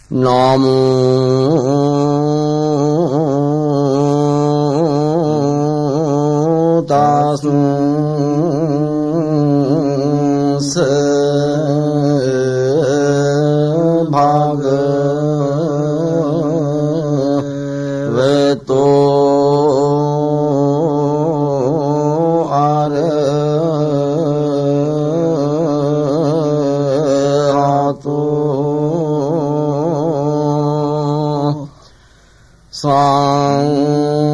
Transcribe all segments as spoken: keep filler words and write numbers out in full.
나무 다승세 바그웨토 아레하토 상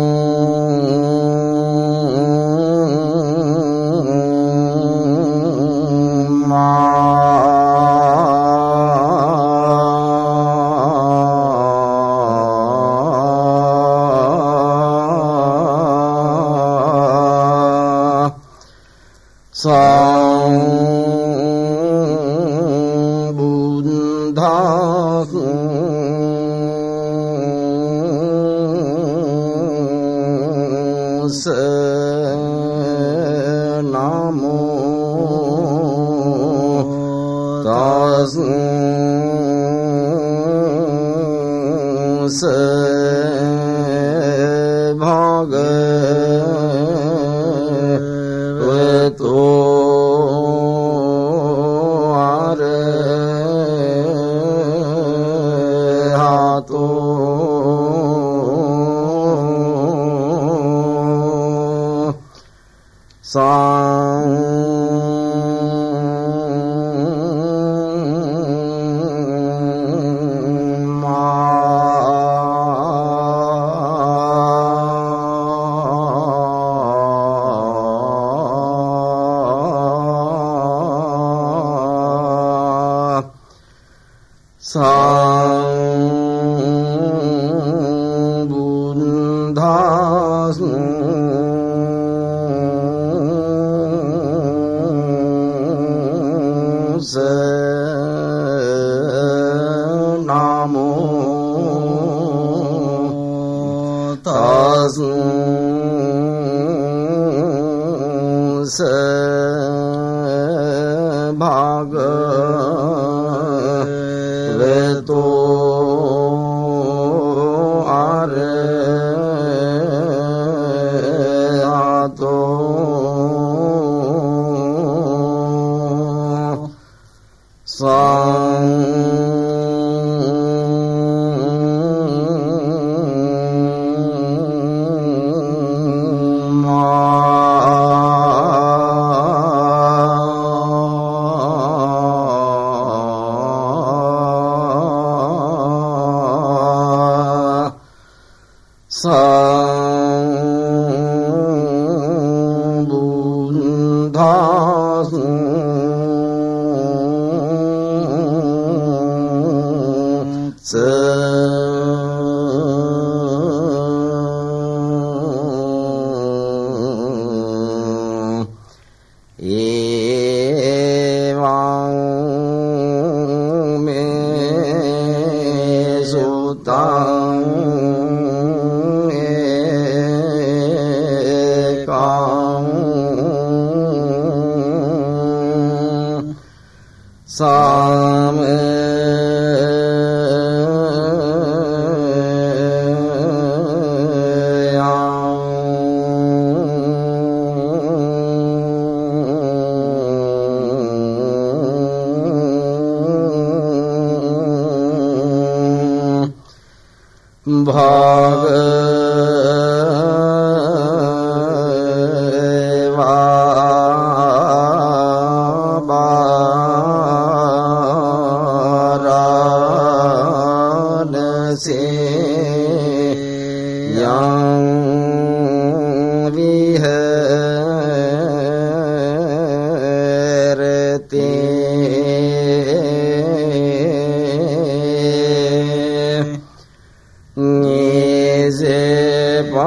상문다승세 나무 다승세 바그웨토 아레하토 상 상문다승세 나무 다승세 바그웨토 아레하토 상 상문다승세 땅에 강 삼에 바바라네세 양비헤레테 니세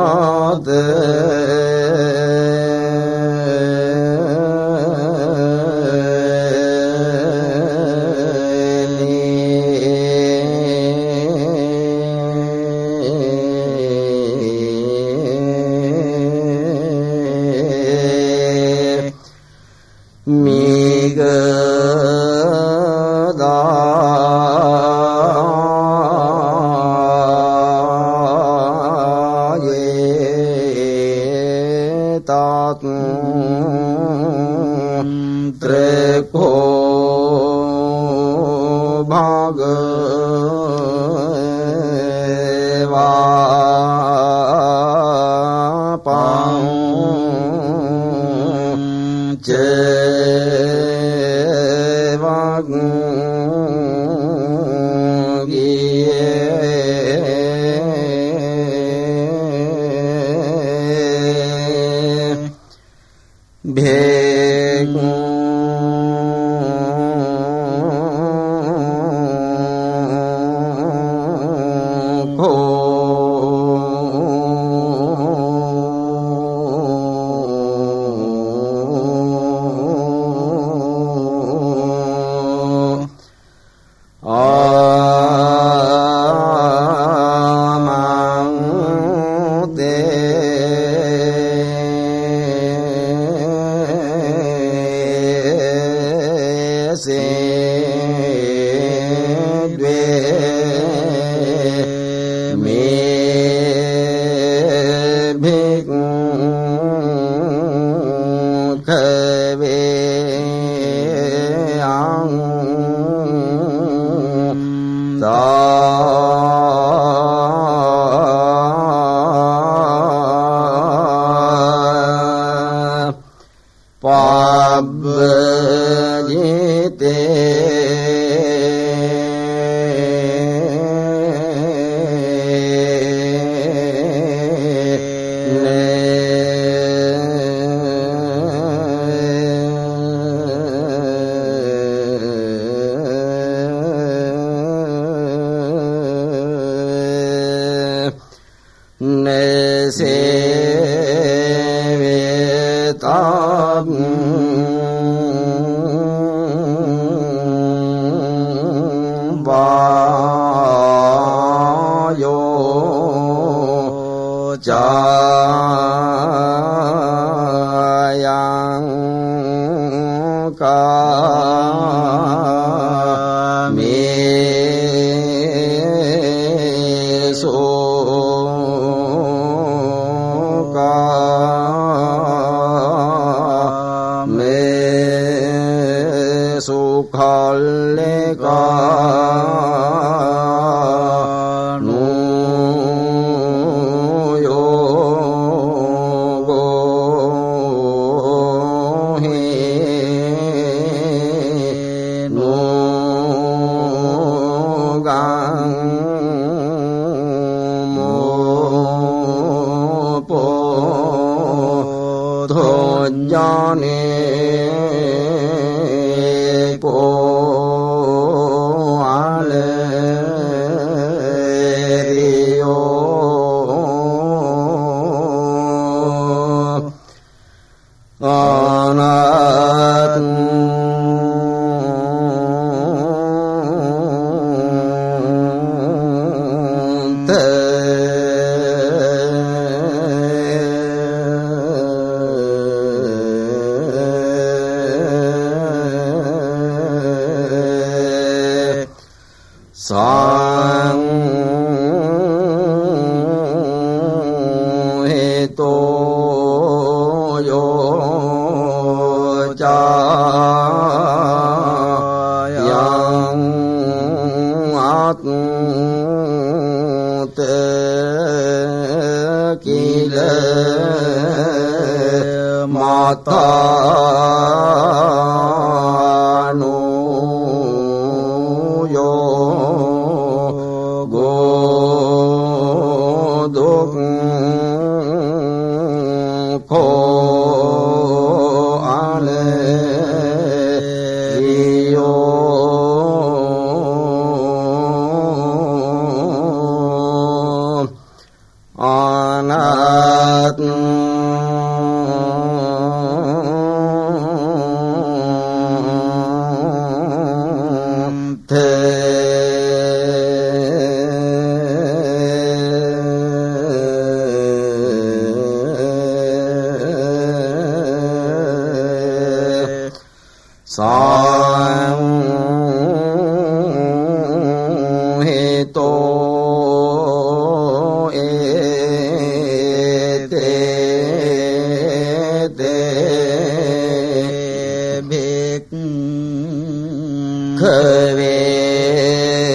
khơi về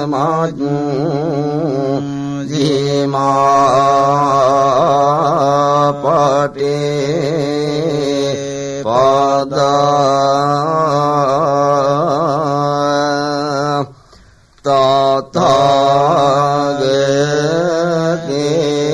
जीमा पटे पदा तथागते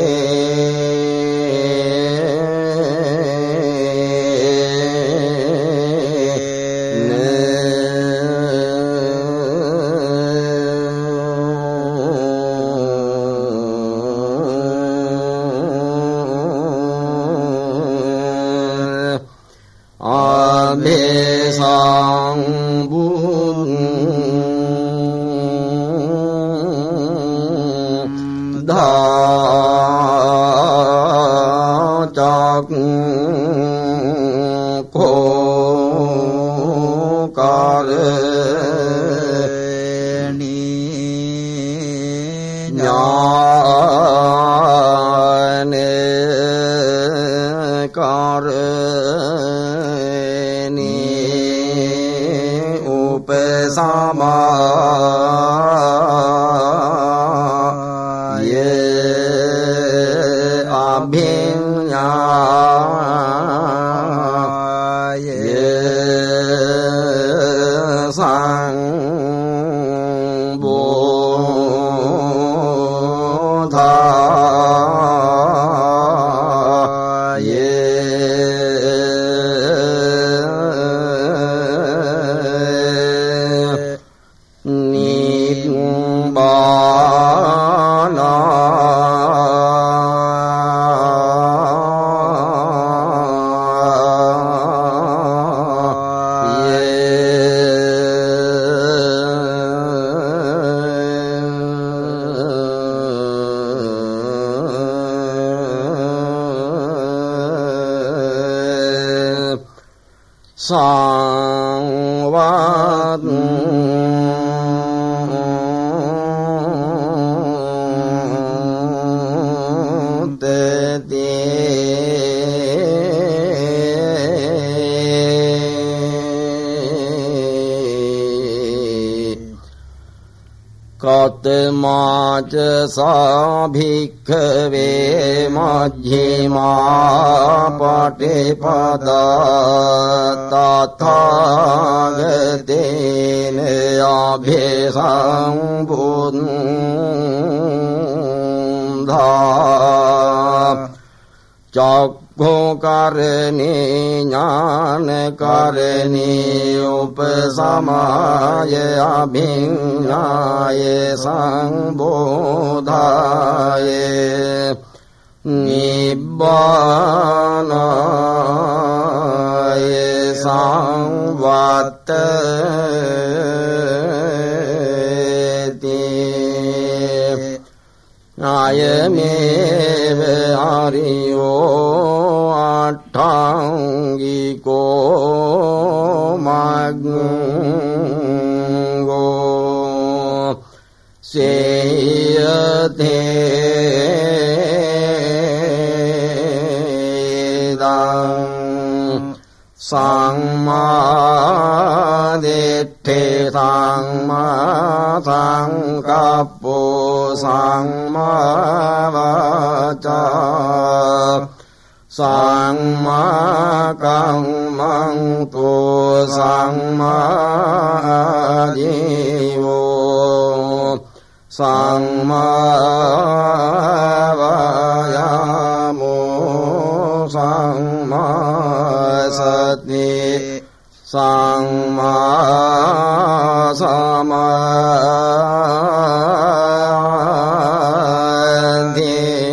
कतमाच साभिक्खवे मध्यमा पटिपदा तथागतेन अभिसम्बुधा चक्षुकरणे ज्ञानकरणे उपसमाय अभिज्ञाय संबोधाय निब्बानाय संवर्तते आयमेव हरियो अट्ठांगिको मग्गो सेयते संमादिट्ठे संमा संकप्पो संमावाचा संमा कर्मंतो संमाजीवो संमा वायामो संमा सति संमा समाधि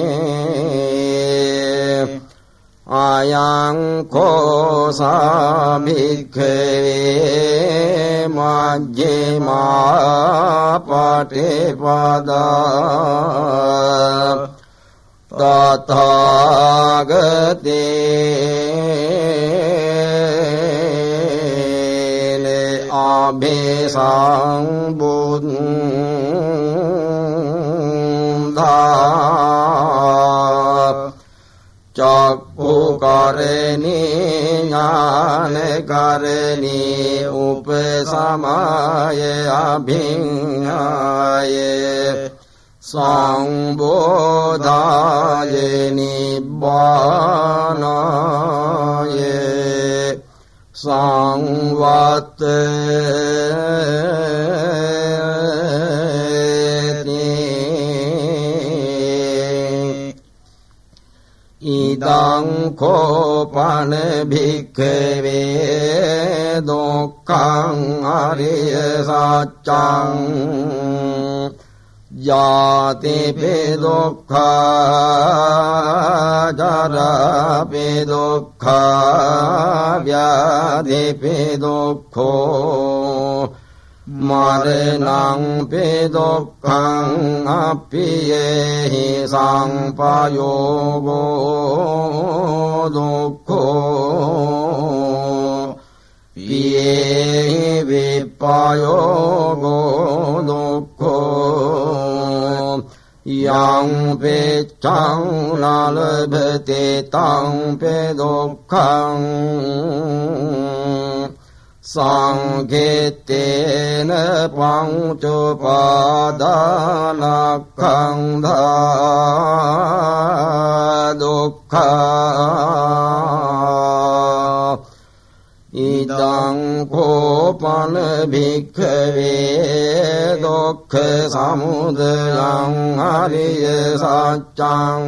आयं को साभिक्खवे मध्यमा पटिपदा तथागतेन अभिसम्बुधा चक्षुकरणे ज्ञानकरणे उपसमाय अभिज्ञाय සංබෝධාය නිබ්බානාය සංවත්තති ඉදං කෝපන භික්ඛවේ දුක්ඛං අරිය සත්‍යං ජාතිපි දුක්ඛා ජරාපි දුක්ඛා ව්‍යාධිපි දුක්ඛෝ මරණං පි දුක්ඛං අප්පියේහි සංපයෝගෝ දුක්ඛෝ පියේහි විපයෝගෝ දුක්ඛෝ යං පෙච්ඡං නලභතේ තං පෙ දුක්ඛං සංඝේතේන පංචෝපාදානක්ඛං ධා දුක්ඛා ඉදං කෝපන භික්ඛවේ දුක්ඛ සමුදයං අරිය සත්‍යං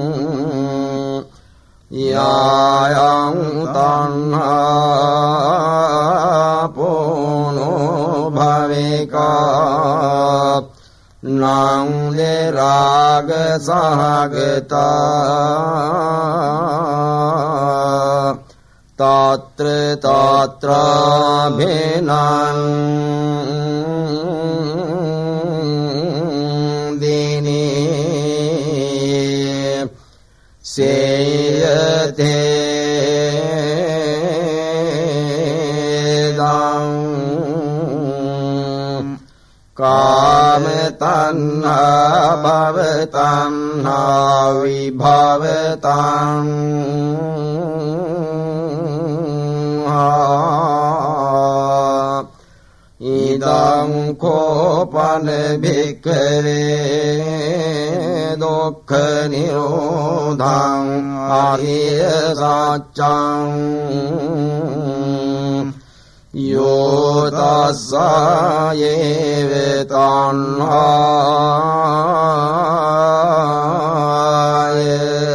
යායං තණ්හා පොනෝ භවිකා නං රාග සහගතා තත්‍ර තත්‍රාභිනං දිනේ සේයතේ දං කාම තණ්හා භව තණ්හා විභව තණ්හා ඉදං කෝපන භික්ඛවේ දුක්ඛ නිරෝධං අරිය සත්‍යං යෝ තස්සායේ වේතණ්හාය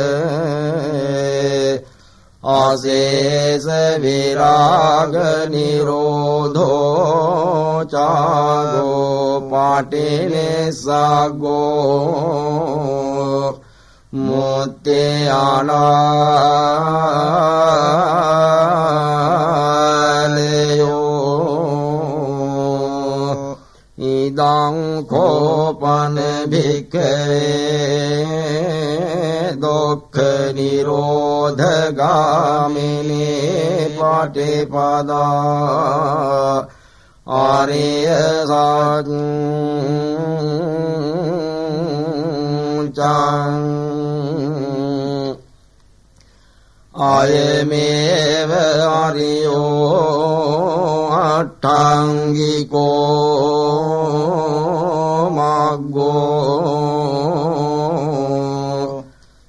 ආසේස විරාග නිරෝධෝ චාගෝ පාටිනිස්සග්ගෝ මුත්තේ අනාලයෝ ඉදං කෝපන භික්ඛවේ දුක්ඛ නිරෝධගාමිනී පටිපදා ආරිය සත්‍යං ආයමේව ආරියෝ අට්ඨංගිකෝ මග්ගෝ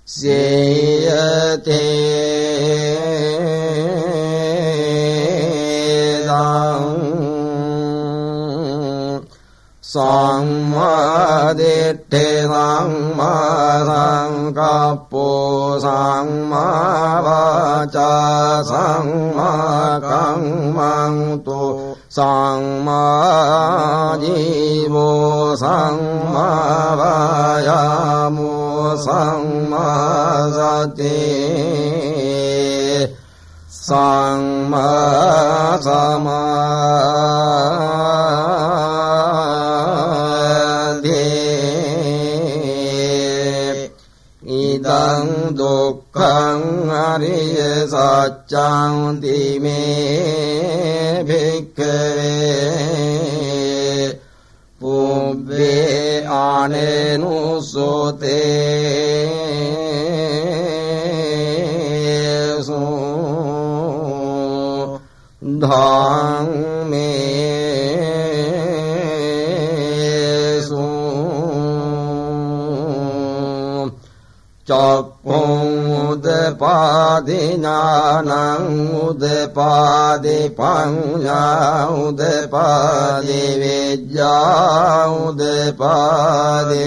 සේයතේ දං සම්මා දිට්ඨි සම්මා සංකප්පෝ සම්මා වාචා සම්මා කම්මන්තෝ සම්මා ජීවෝ සම්මා වායාමෝ සම්මා සතිः සම්මා සමාධිः ඉදං දුක්ඛං අරිය සත්‍යං තිමේ භික්ඛවේ පුබ්බේ ආනේනුසෝතේ ධම්මේසු චක්ඛුං උදපාදි ඥානං උදපාදි පඤ්ඤා උදපාදි විද්‍යා උදපාදි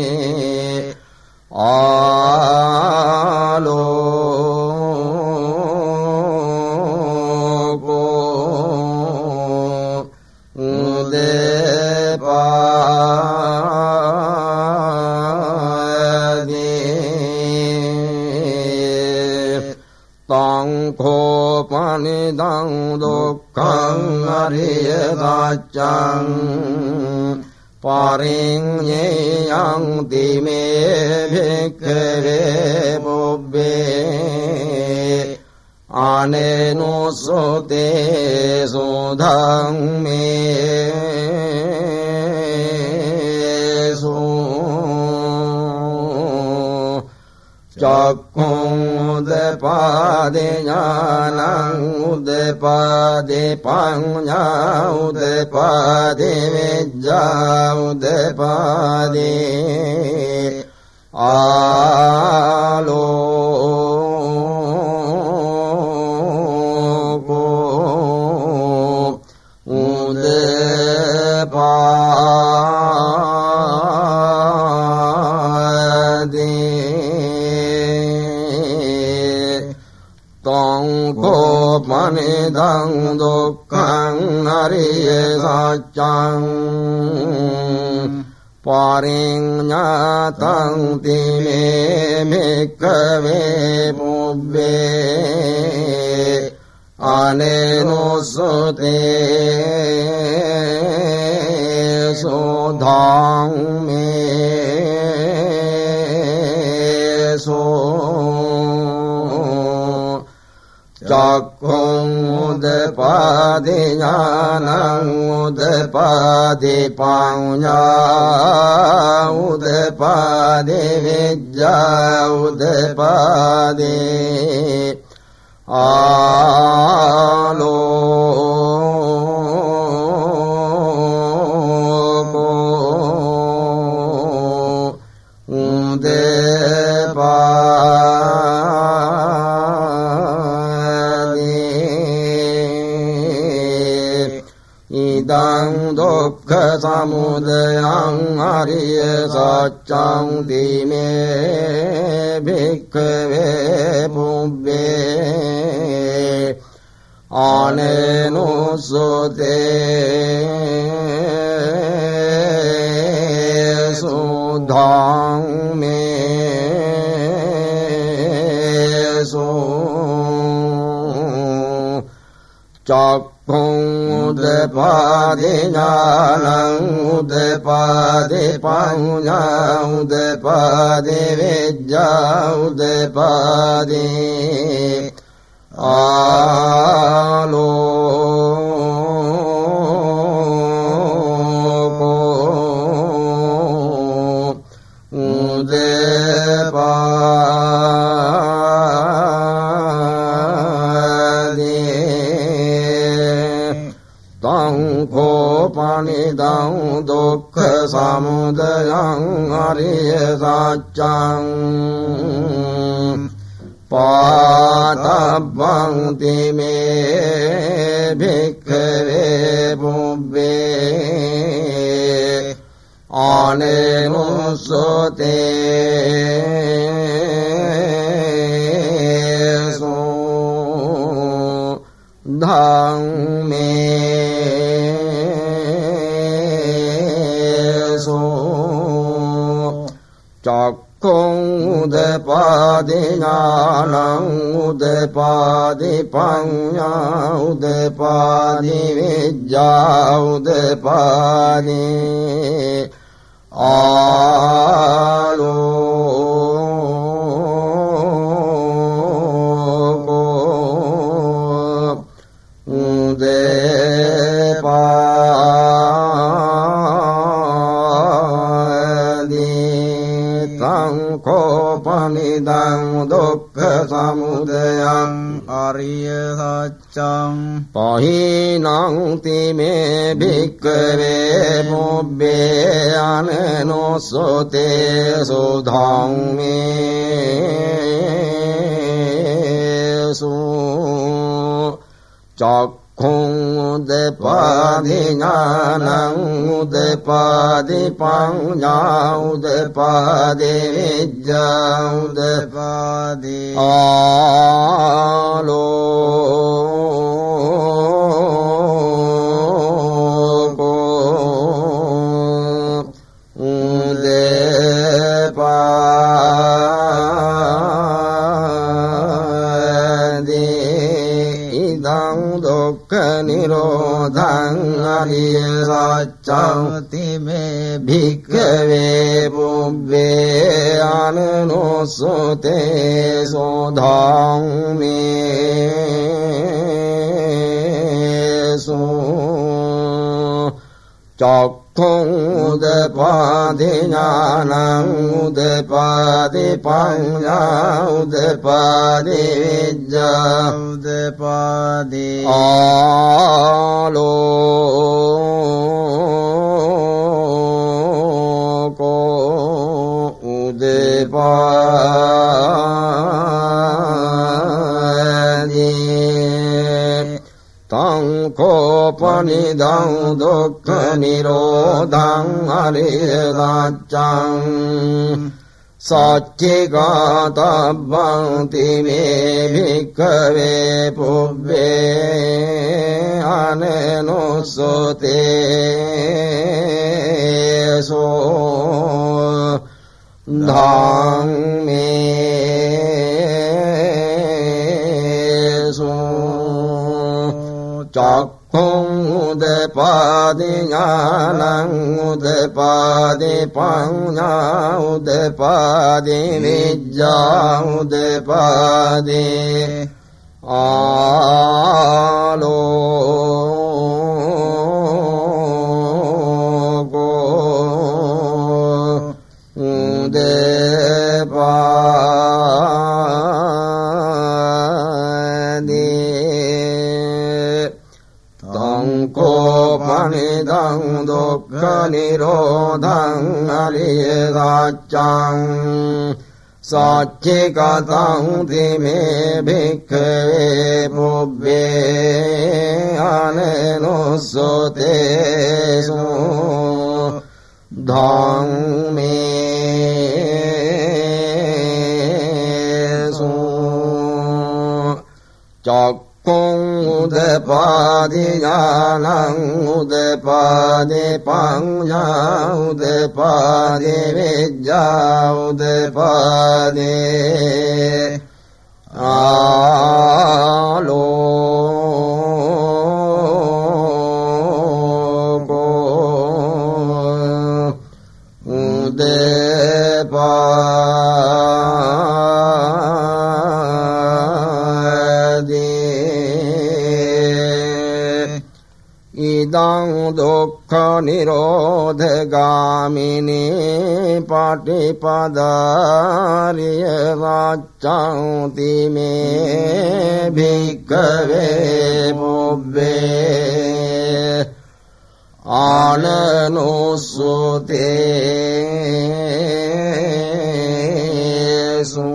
ආලෝකෝ උදපාදි තං කෝපනිදං දුක්ඛං අරිය සත්‍යං පරිඤ්ඤයං තිමේ භික්ඛවේ පුබ්බේ අනේනොසෝතේ සෝධම්මේ චක්ඛුං උදපාදි ඥානං උදපාදි පඤ්ඤා උදපාදි විද්‍යා උදපාදි ආලෝකෝ උදපාදි තං කෝපනිදං දුක්ඛං අරිය සත්‍යං පරිඤ්ඤාතං තිමේ භික්ඛවේ පුබ්බේ අනේනොසෝතේ සෝධම්මේ සෝ චක්ඛුං උදපාදි ඥානං උදපාදි පඤ්ඤා උදපාදි විද්‍යා උදපාදි ආලෝකෝ උදපාදි ඉදං දුක්ඛ සමුදයං අරිය සත්‍යං තිමේ භික්ඛවේ පුබ්බේ අනේනොසෝතේ සෝධම්මේ සෝ චක්ඛුං උදපාදි ඥානං උදපාදි පඤ්ඤා උදපාදි විද්‍යා උදපාදි ආලෝකෝ උදපාදි තං කෝපනිදං දුක්ඛ සමුදයං අරිය සත්‍යං පාතබ්බං තිමේ භික්ඛවේ පුබ්බේ අනේනොසෝතේ සෝධම්මේ චක්ඛුං උදපාදි ඥානං උදපාදි පඤ්ඤා උදපාදි විද්‍යා උදපාදි ආලෝකෝ උදපාදි තං කෝප පනිදං දුක්ඛ සමුදයං අරිය සත්‍යං පහිනං තිමේ භික්ඛවේ මොබ්බේ අනනෝසෝතේ සෝධම්මේසු චක්ඛුං උදපාදි ඥානං උදපාදි පඤ්ඤා උදපාදි විද්‍යා උදපාදි ආලෝකෝ උදපාදි ඉදං දුක්ඛ නිරෝධං අරිය සත්‍යං තිමේ භික්ඛවේ පුබ්බේ අනනෝසෝතේ සෝධම්මේසු චක්ඛුං උදපාදි ඥානං උදපාදි පඤ්ඤා උදපාදි විද්‍යා උදපාදි ආලෝකෝ උදපාදි තං කෝපනිදං දුක්ඛ නිරෝධං අරිය සත්‍යං සච්චිකාතබ්බං තිමේ භික්ඛවේ පුබ්බේ අනනෝසෝතේ සෝ ධම්මේසු චක්ඛුං උදපාදි ඥානං උදපාදි පඤ්ඤා උදපාදි විද්‍යා උදපාදි ආලෝකෝ උදපාදි පනිදං දුක්ඛ නිරෝධං අරිය සත්‍යං සච්චිකතං තිමේ භික්ඛවේ පුබ්බේ අනනෝසෝතේසු ධම්මේසු චක්ඛුං උදපාදි ඥානං උදපාදි පඤ්ඤා උදපාදි විද්‍යා උදපාදි ආලෝකෝ උදපාදි ඉදං දුක්ඛ නිරෝධගාමිනී පටිපදාරිය වච්ඡං තිමේ භික්ඛවේ පුබ්බේ ආනනෝසෝතේ සු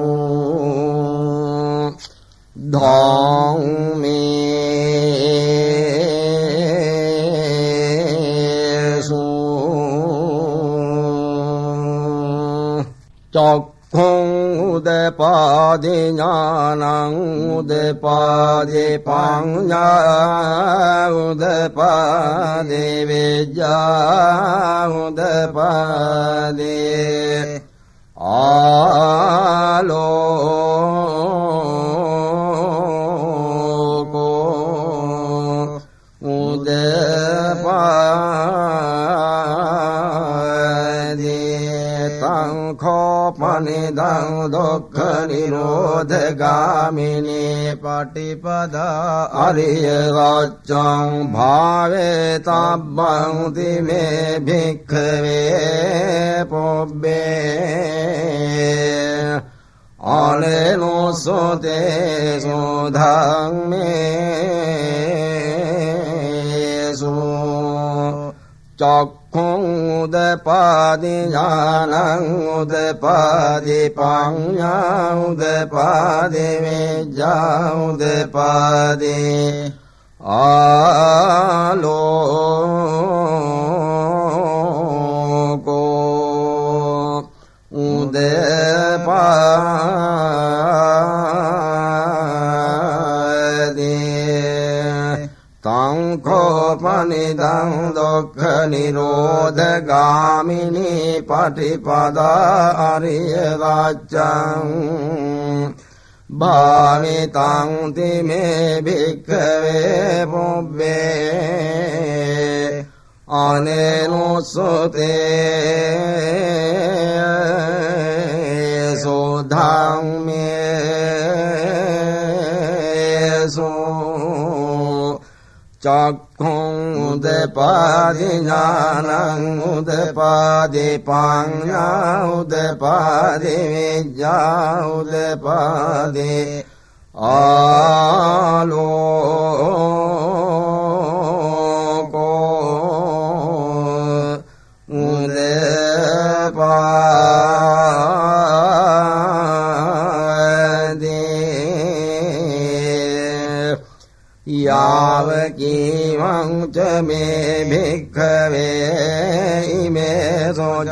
ධම්මේසු චක්ඛුං උදපාදි ඥානං උදපාදි පඤ්ඤා උදපාදි විද්‍යා උදපාදි ආලෝකෝ උදපාදි තං කෝපනිදං දුක්ඛ නිරෝධගාමිනී පටිපදා අරිය සත්‍යං භාවේතබ්බං තිමේ භික්ඛවේ පුබ්බේ සුතේසු ධම්මේසු චක්ඛුං උදපාදි ඥානං උදපාදි පඤ්ඤා උදපාදි විඤ්ඤා උදපාදි ආලෝකෝ උදපාදි තං කෝපනිදං දුක්ඛ නිරෝධ ගාමිනී පටිපදා අරිය වාචං භාවිතං තිමේ භික්ඛවේ පුබ්බේ අනේනුසුතේ සෝධම්මේසු චක්ඛුං උදපාදි ඥානං උදපාදි පඤ්ඤා උදපාදි විඤ්ඤා උදපාදි ආලෝකෝ උදපාදි යාව කීවං ච මේ භික්ඛවේ ඉමේ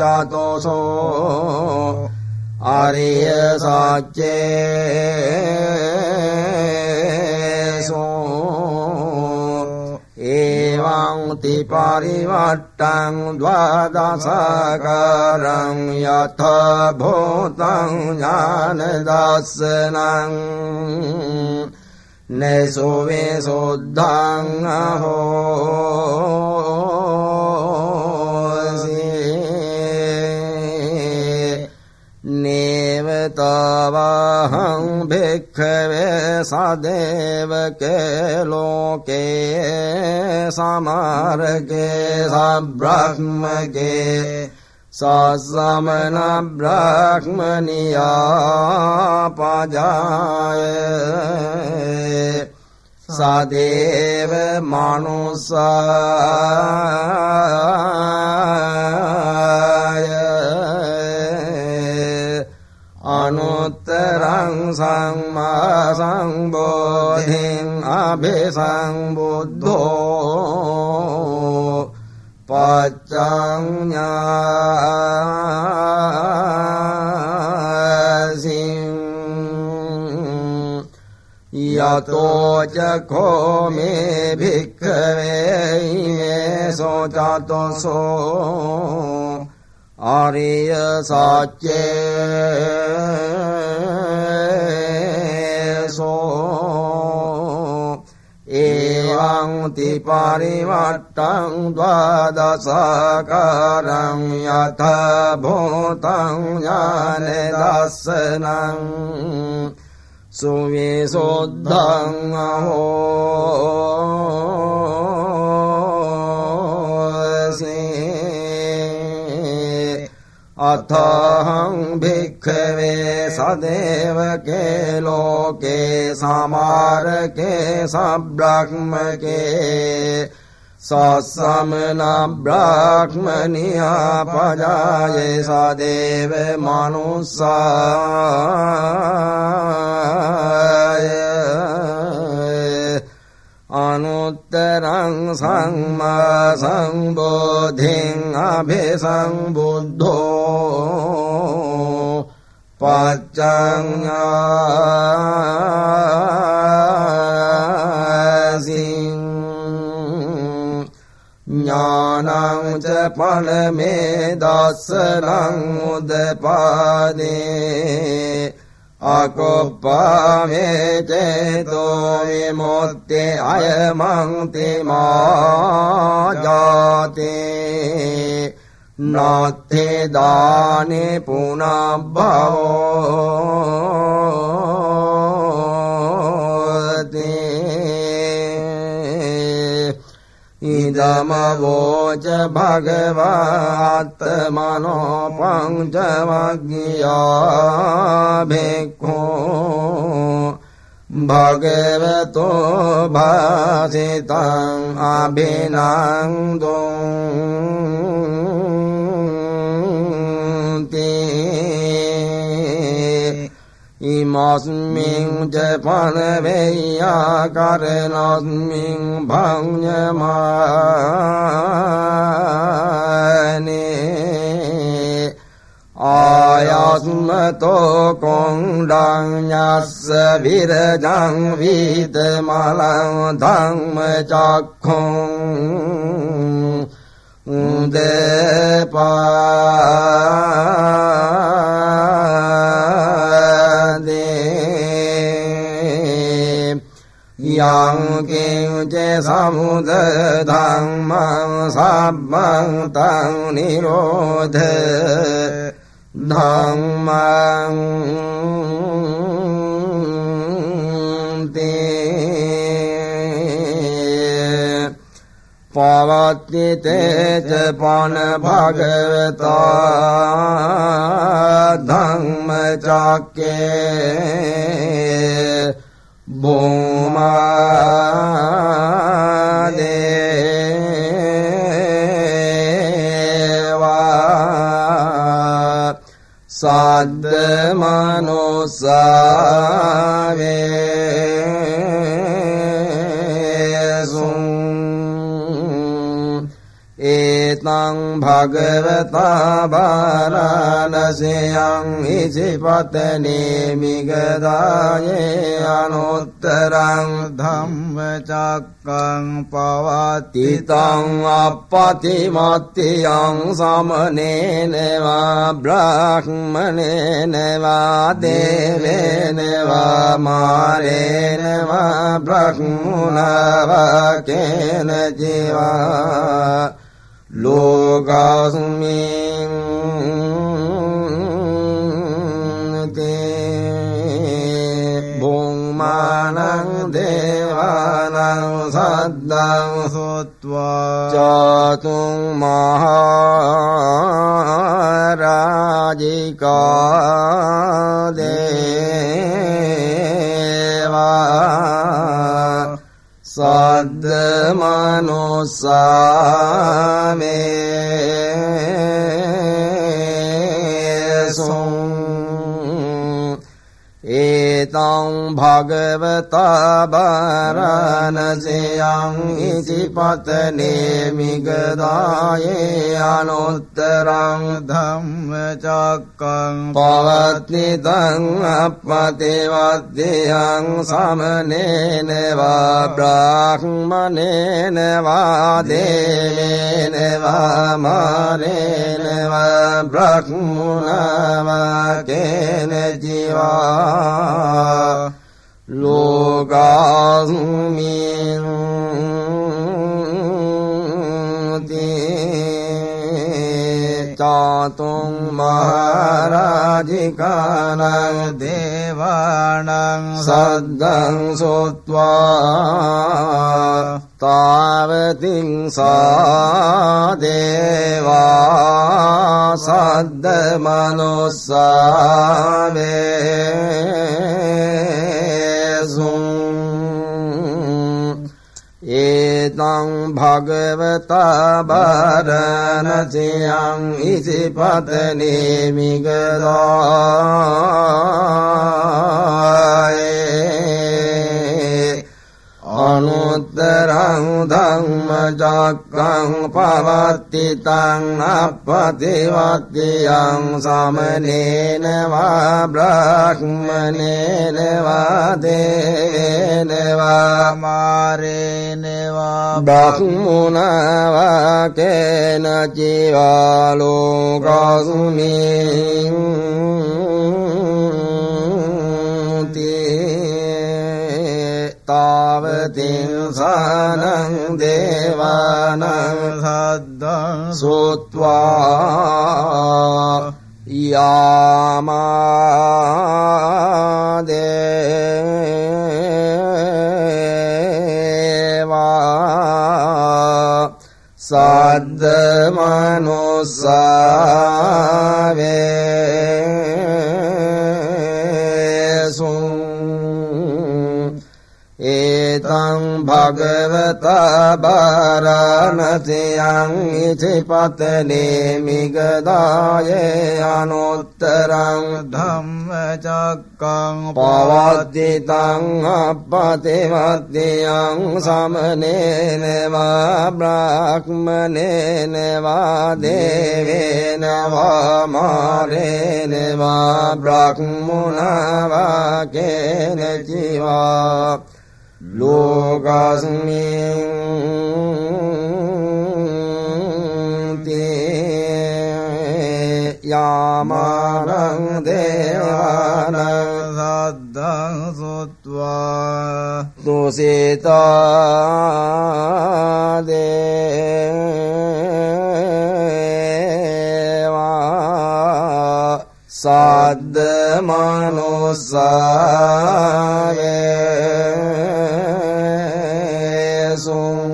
සෝජාතෝසෝ ආරිය සච්චේසෝ එවං ති පරිවට්ටං ද්වාදසකරං යත භූතං ඥාන දස්සනං නේසෝ වේසොද්ධං අහෝසි නේවතවහං භික්ඛවේ සදේවකේ ලෝකේ සමාරකේ සබ්‍රහ්මකේ සසමන බ්‍රහ්මනියා පජාය සදේව මනුසාය අනුත්තරං සම්මා සම්බෝධින් අභිසම්බුද්ධෝ පච්චඤ්ඤාසින් යතෝ චඛෝ මේ භික්ඛවේ ඉමේ සෝචාතෝසෝ ආරිය සච්චේසෝ එවං ති පරිවට්ටං ද්වාදසකරං යත භූතං ඥාන දස්සනං සුවිසුද්ධං අහෝසි අතහං භික්ඛවේ සදේවකේ ලෝකේ සමාරකේ සබ්‍රහ්මකේ සසමන බ්‍රහ්මනියා පජායේ සදේව මනුසාය අනුත්තරං සම්මා සම්බෝධින් අභිසම්බුද්ධෝ පච්චඤ්ඤාසින් ඥානං ච පලමේ දස්සනං උදපාදේ අකොප්පාමේ චේතෝ විමුක්තේ අයමං තිමා ජාතේ නාත්තේ දානේ පුනබ්භවෝ ඉද ධමවෝච භගවාත්තමනෝ පංචමග්ගියා භික්ඛෝ භගවතෝ භාසිතං අභිනන්දුන්ති ඉමස්මින් ච පනවෙය්‍යා කරණස්මින් භඤ්ඤමානේ ආයස්මතෝ කොණ්ඩං යස්ස විරජං විතමලං ධම්මචක්ඛුං උදපාදේ යං කිංච සමුද ධම්මං සබ්බං තං නිරෝධ ධම්මං තේ පවත්තිතේ ච පන භගවතා ධම්මචක්කේ භූමාදේවා සද්ද මනුස්සාවේසුං ඒතං භගවතා වාරාණසීයං ඉසිපතනේ මිගදායේ අනුත්තරං ධම්මචක්කං පවතිතං අප්පතිමත්තියං සමනේන වා බ්‍රාහ්මනේන වා දේවේන වා මාරේන වා බ්‍රහ්මුණා වා කේන ජීවා ලෝකස්මින් තේ භූමානං දේවානං සද්දං සොත්වා චතුං මහරජිකා දේවා සද්ද මනුස්සාවේසුං ඒතං භගවතා වාරාණසීයං ඉසිපතනේ මිගදායේ අනුත්තරං ධම්මචක්කං පවත්තිතං අප්පතිවත්තියං සමනේන වා බ්‍රාහ්මනේන වා දේවේන වා මාරේන වා බ්‍රහ්මුණා වා කේන ජීවා ලෝකස්මින් තේ චතුං මහරජිකානං දේවානං සද්දං සොත්වා තාවතිං සා දේවා සද්ද මනුස්සාවේසුං ඒතං භගවතා වාරාණසීයං ඉසිපතනේ මිගදායේ අනුත්තරං ධම්මචක්කං පවත්තිතං අප්පතිවත්තියං සමනේන වා බ්‍රාහ්මනේන වා දේවේන වා මාරේන වා බ්‍රහ්මුණා වා කේන ජීවා ලෝකස්මින් තාවතිං සානං දේවානං සද්දං සොත්වා යාමාදේවා සද්ද මනුස්සාවේසුං ඒතං භගවතා බාරාණසියං ඉතිපතනේ මිගදායේ අනුත්තරං ධම්මචක්කං පවද්දිතං අප්පතිවද්දියං සමනේන වා බ්‍රාහ්මනේන වා දේවේන වා මාරේන වා බ්‍රාහ්මුණා වා කේන ජීවා ලෝකස්මින් යාමානං දේවානං සද්දං සුත්වා දුසිතා දේවා සද්ද මනුස්සාවේසුං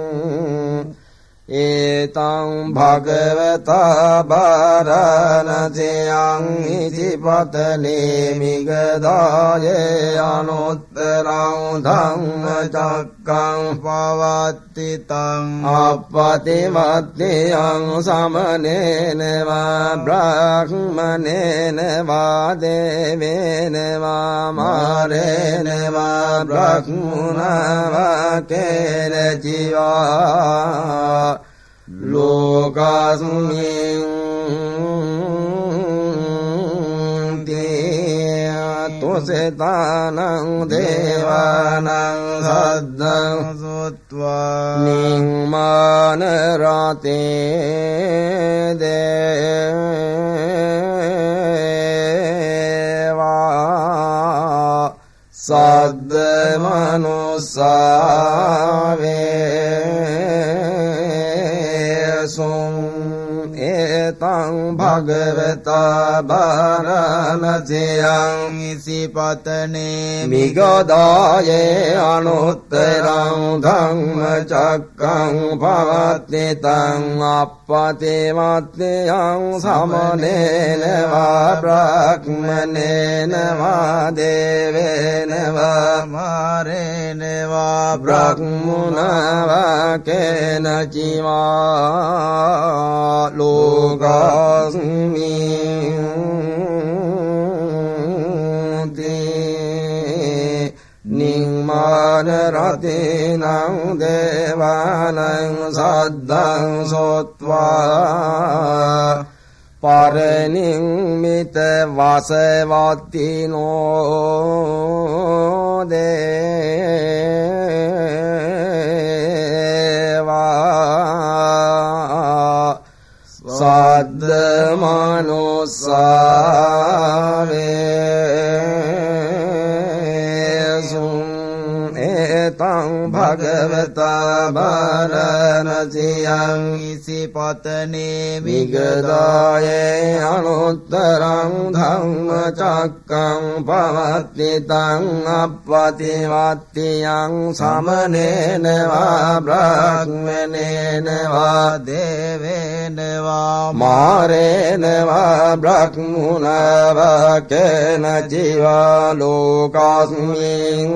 ඒතං භගවතා බාරාණසියං ඉතිපතනේ මිගදායේ අනුත්තරං ධම්මචක්කං පවත්තිතං අප්පතිවද්දියං සමනේන වා බ්‍රාහ්මනේන වා දේවේන වා මාරේන වා බ්‍රාහ්මුණා වා කේන ජීවා ලෝකස්මින් තුසිතානං දේවානං සද්දං සුත්වා නිම්මාන රතේ දේවා සද්ද මනුස්සාවේසුං ඒතං භගවතා බාරාණසියං ඉසිපතනේ මිගදායේ අනුත්තරං ධම්මචක්කං පවත්තිතං අප්පතිවද්දියං සමනේන වා බ්‍රාහ්මනේන වා දේවේන වා මාරේන වා බ්‍රාහ්මුණා වා කේන ජීවා ලෝකස්මින් නිම්මාන රතේනං දේවානං සද්දං සොත්වා පරනිම්මිත වසවත්තිනෝ දේවා සද්ද මනුස්සාවේසුං ඒතං භගවතා බාරාණසියං ඉසිපතනේ මිගදායේ අනුත්තරං ධම්මචක්කං පවත්තිතං අප්පතිවද්දියං සමනේන වා බ්‍රාහ්මනේන වා දේවේන වා මාරේන වා බ්‍රාහ්මුණා වා කේන ජීවා ලෝකස්මින්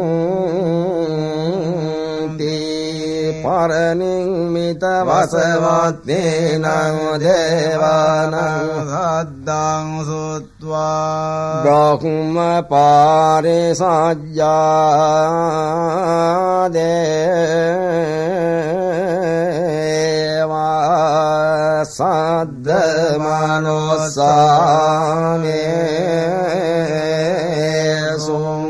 පරනිම්මිත වසවත්තේනං දේවානං සද්දං සුත්වා බ්‍රහ්ම පාරිසජ්ජා දේවා සද්ද මනුස්සාවේසුං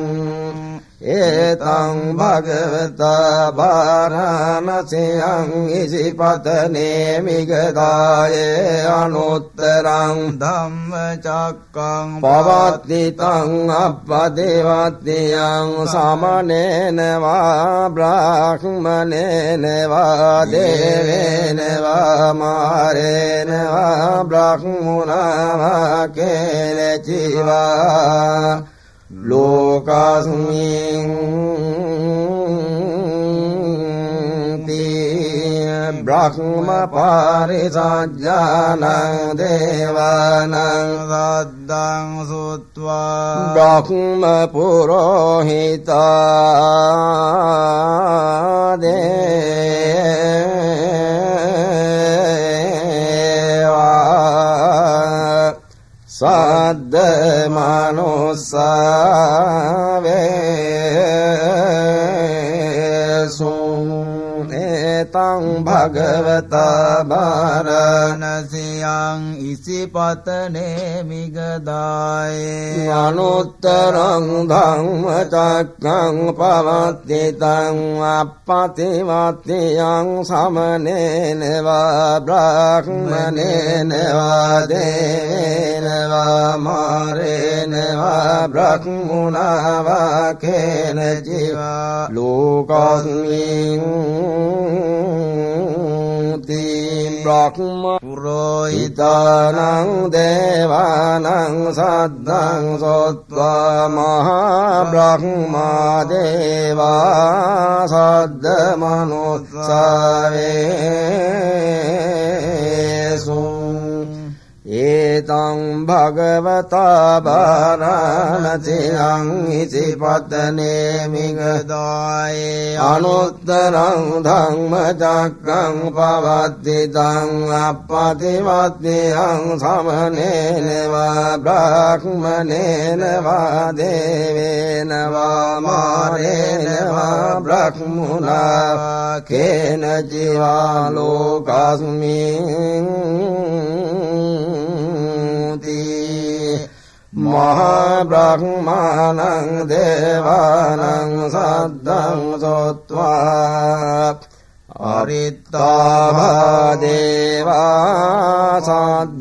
ඒතං භගවතා බාරාණසියං ඉසිපතනේ මිගදායේ අනුත්තරං ධම්මචක්කං පවත්තිතං අප්පතිවද්දියං සමනේන වා බ්‍රාහ්මනේන වා දේවේන වා මාරේන වා බ්‍රාහ්මුණා වා කේන ජීවා ලෝකස්මින් බ්‍රහ්ම පාරිසජ්ජානං දේවානං සද්දං සුත්වා බ්‍රහ්ම පුරෝහිතා දේවා සද්ද මනුස්සා වේසුං ඒතං භගවතා භාරණසියං ඉසිපතනේ මිගදායේ අනුත්තරං ධම්මචක්ඛං පවත්තිතං අප්පතිවත්තියං සමනේන වා බ්‍රහ්මනේන වා දේන වා මාරේන වා බ්‍රහ්මුණා වා කේන ජීවා ලෝකස්මින් බ්‍රහ්ම පුරෝහිතානං දේවානං සද්දං සොත්වා මහා බ්‍රහ්මා දේවා සද්ද මනුස්සාවේසු ඒතං භගවතා භාරණසියං ඉසිපතනේ මිගදායේ අනුත්තරං ධම්මචක්ඛං පවත්තිතං අප්පතිවත්තියං සමනේන වා බ්‍රහ්මනේන වා දේවේන වා මාරේන වා බ්‍රහ්මුණා කේන ජීවා ලෝකස්මින් මහා බ්‍රහ්මාණං දේවානං සද්දං සොත්වා අරිත්තාභා දේවා සද්ද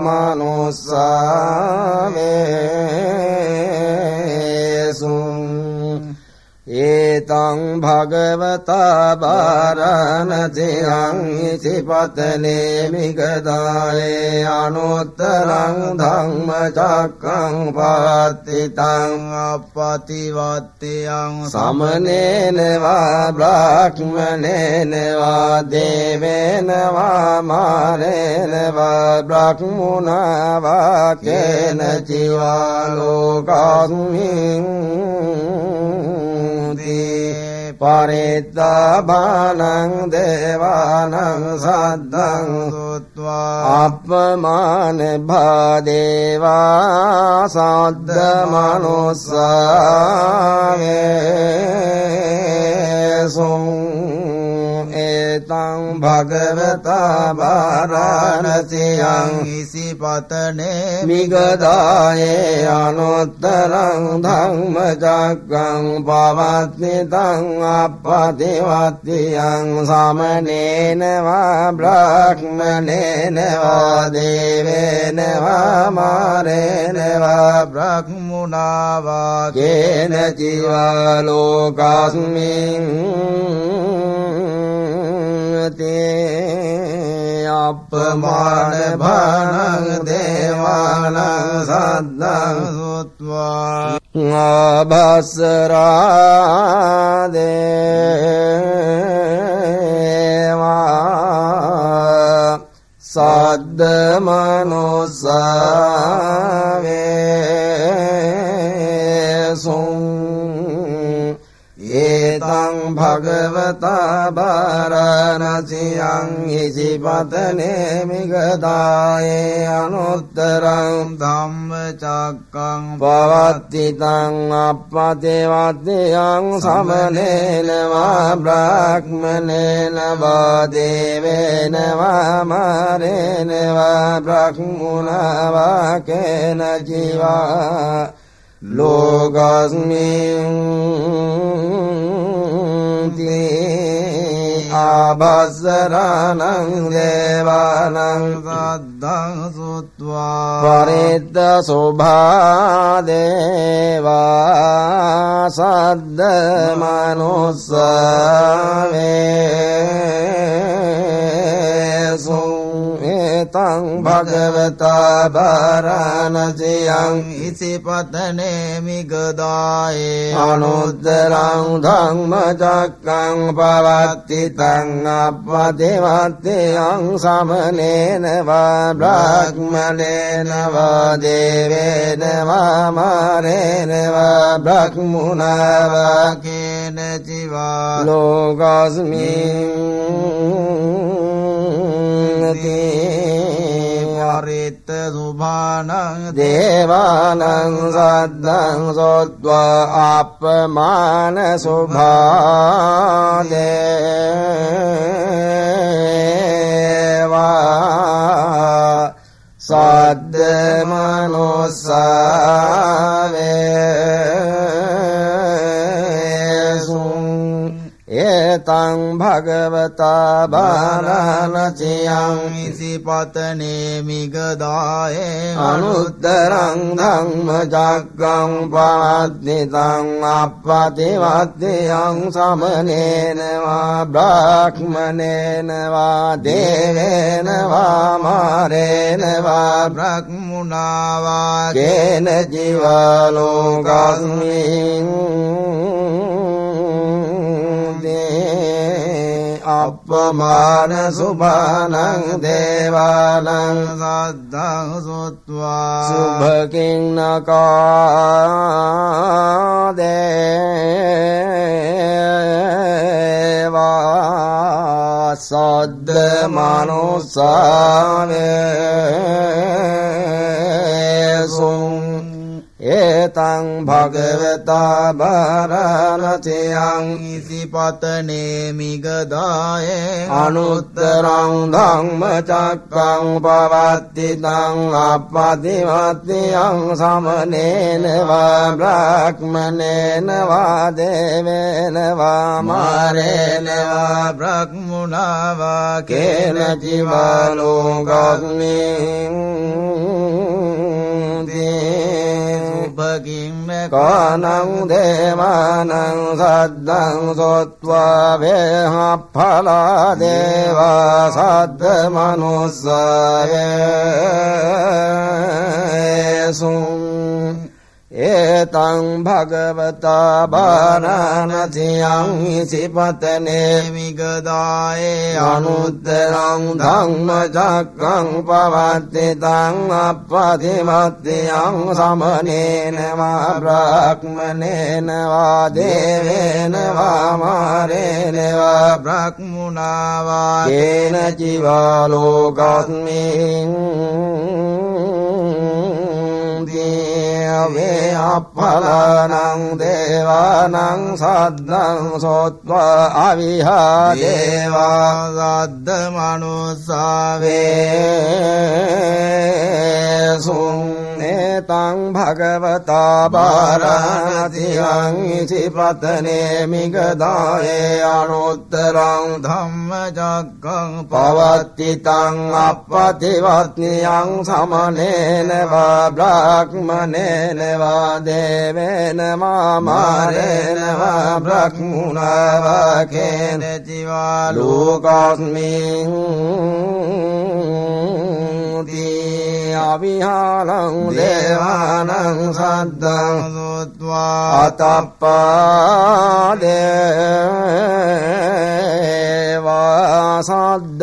මනුස්සා වේසුං ඒතං භගවතා භාරණසියං ඉසිපතනේ මිගදායේ අනුත්තරං ධම්මචක්ඛං පවත්තිතං අප්පතිවත්තියං සමනේන වා බ්‍රහ්මනේන වා දේවේන වා මාරේන වා බ්‍රහ්මුණා වා කේන ජීවා ලෝකස්මින් පරිත්තාභානං දේවානං සද්දං සුත්වා අප්පමාන භාදේවා සද්ද මනුස්සා වේසුං ඒතං භගවතා භාරණසියං ඉසිපතනේ මිගදායේ අනුත්තරං ධම්මචක්ඛං පවත්තිතං අප්පතිවත්තියං සමනේන වා බ්‍රහ්මනේන වා දේවේන වා මාරේන වා බ්‍රහ්මුණා වා කේන ජීවා ලෝකස්මින් අප්පමාන භානං දේවානං සද්දං සුත්වා ආභස්සරා දේවා සද්ද මනුස්සා වේසුං ඒතං භගවතා භාරණසියං ඉසිපතනේ මිගදායේ අනුත්තරං ධම්මචක්ඛං පවත්තිතං අප්පතිවත්තියං සමනේන වා බ්‍රහ්මනේන වා දේවේන වා මාරේන වා බ්‍රහ්මුණා වා කේන ජීවා ලෝකස්මින් ආභස්සරානං දේවානං සද්දං සුත්වා පරිත්ත සෝභා දේවා සද්ද මනුස්සා වේසුං තං භගවතා බාරාණසියං ඉසිපතනේ මිගදායේ අනුත්තරං ධම්මචක්ඛං පවත්ති තං අප්පතිවත්තියං සමනේන වා බ්‍රහ්මණේන වා දේවේන වා මාරේන වා බ්‍රහ්මුණා වා කේන ජීවා ලෝකස්මින් පරිත්ත සුභානං දේවානං සද්දං සොත්වා අප්පමාන සුභා දේවා සද්ද මනුස්සාවේසුං ඒතං භගවතා බාරාණසියං ඉසිපතනේ මිගදායේ අනුත්තරං ධම්මචක්ඛං පවත්ති තං අප්පතිවත්තියං සමනේන වා බ්‍රහ්මණේන වා දේවේන වා මාරේන වා බ්‍රහ්මුණා වා කේන ජීවා ලෝකස්මින් අප්පමාන සුභානං දේවානං සද්දං සොත්වා සුභකින් නකා දේවා සද්ද මනුස්සාවේසුං ඒතං භගවතා බාරාණසියං ඉසිපතනේ මිගදායේ අනුත්තරං ධම්මචක්ඛං පවත්ති තං අප්පතිවත්තියං සමනේන වා බ්‍රහ්මණේන වා දේවේන වා මාරේන වා බ්‍රහ්මුණා වා කේන ජීවා ලෝකස්මින් කානං දේවානං සද්දං සොත්වා වේහප්පලා දේවා සද්ද මනුස්සාවේසුං ඒතං භගවතා බාරාණසියං ඉසිපතනේ මිගදායේ අනුත්තරං ධම්මචක්ඛං පවත්ති තං අප්පතිවත්තියං සමනේන වා බ්‍රහ්මණේන වා දේවේන වා මාරේන වා බ්‍රහ්මුණා වා කේන ජීවා ලෝකස්මින් වේ අප්පලානං දේවානං සද්දං සොත්වා අවිහා දේවා සද්ද මනුස්සාවේසුං ඒතං භගවතා බාරාණසියං ඉසිපතනේ මිගදායේ අනුත්තරං ධම්මචක්ඛං පවත්ති තං අප්පතිවත්තියං සමනේන වා බ්‍රහ්මණේන වා දේවේන වා මාරේන වා බ්‍රහ්මුණා වා කේන ජීවා ලෝකස්මින් අවිහාලං දේවානං සද්දං සොත්වා අතප්පා දේවා සද්ද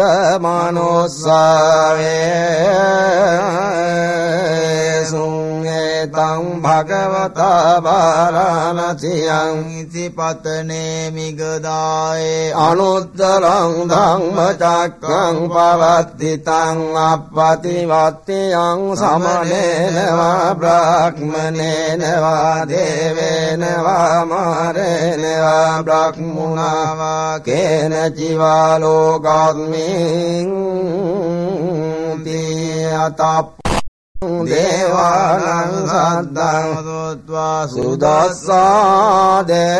මනුස්සාවේසුං ඒතං භගවතා බාරාණසියං ඉසිපතනේ මිගදායේ අනුත්තරං ධම්මචක්ඛං පවත්ති තං අප්පතිවත්තියං සමනේන වා බ්‍රහ්මණේන වා දේවේන වා මාරේන වා බ්‍රහ්මුණා වා කේන ජීවා ලෝකස්මින් අතප්ප දේවානං සද්දං සොත්වා සුදස්සා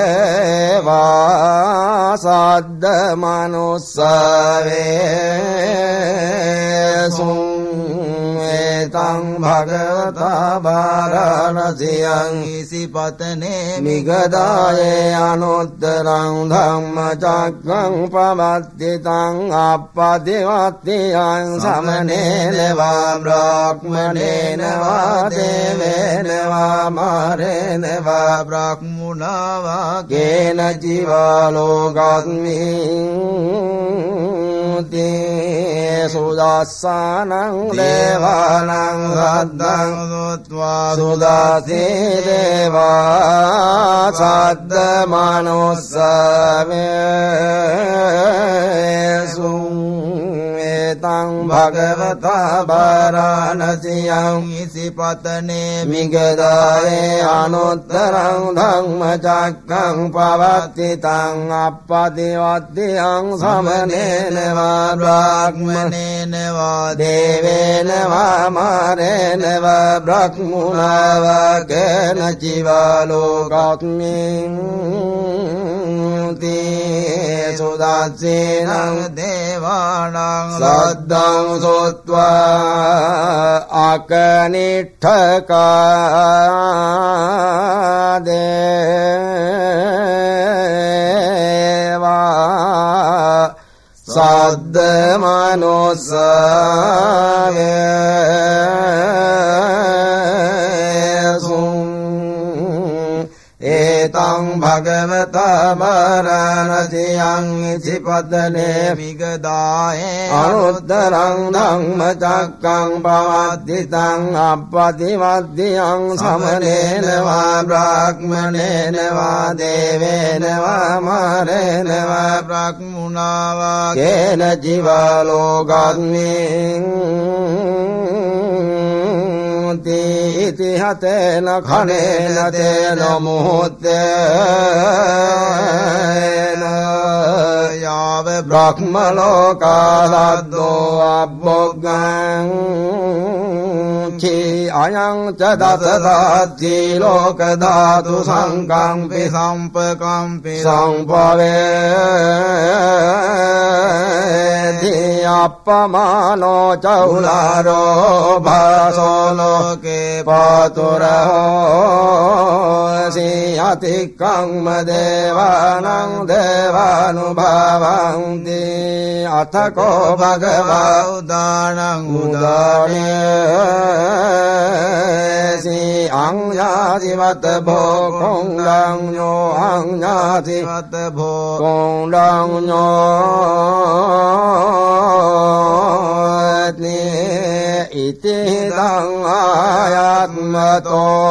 දේවා සද්ද මනුස්සාවේසුං තං භගවතා වාරාණසියං ඉසිපතනේ මිගදායේ අනුත්තරං ධම්මචක්ඛං පවත්ති තං අප්පදිවත්තියං සමනේන වා බ්‍රාහ්මනේන වා දේවේන වා මාරේන වා බ්‍රාහ්මුණා වා කේන ජීවා ලෝකස්මින් තේ සුදස්සානං දේවානං රද්දං සුත්වා සුදාසේ දේවා සද්ද මනුස්සමේසුං තං භගවතා වාරාණසියං ඉසිපතනේ මිගදායේ අනුත්තරං ධම්මචක්ඛං පවත්ති තං අප්පදිවත්තියං සමනේන වා බ්‍රාහ්මනේන වා දේවේන වා මාරේන වා බ්‍රහ්මුණා වා කේන ජීවා ලෝකස්මින් තේ සුදාසේනං දේවානං සද්දං සොත්වා අකනිට්ඨකා දේවා සද්ද මනුස්සමේසුං ඒතං භගවතා වාරාණසියං ඉසිපතනේ මිගදායේ අනුත්තරං ධම්මචක්ඛං පවත්ති තං අප්පදිවත්තියං සමනේන වා බ්‍රාහ්මනේන වා දේවේන වා මාරේන වා බ්‍රාහ්මුණා වා කේන ජීවා ලෝකස්මින් ඉති හතේන khණේන තේන මුහුත්තේන යාව බ්‍රහ්ම ලෝකාදෝ අබ්බොග්ගං චී අයං ච දසදාති ලෝක ධාතු සංකම්පි සම්පකම්පි සංපවේති අප්පමානෝ චෞලාරෝ භාසෝ ලෝකේ පාතුරෝ සියතික්ඛම්ම දේවානං දේවානුභාවන්ති අතකෝ භගවා උදානං උදානේසි අඤ්ඤාතිවත භෝකොංගං යෝ අඤ්ඤාති වත භෝ කොංගං යෝ ඉති දං ආයත්මතෝ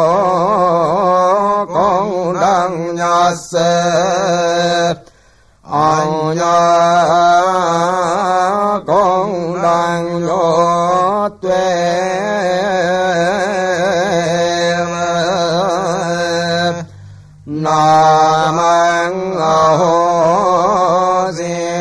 කොංගං ඤස්ස අඤ්ඤා කොංගං යෝ ත්වේව නාමං අහෝසි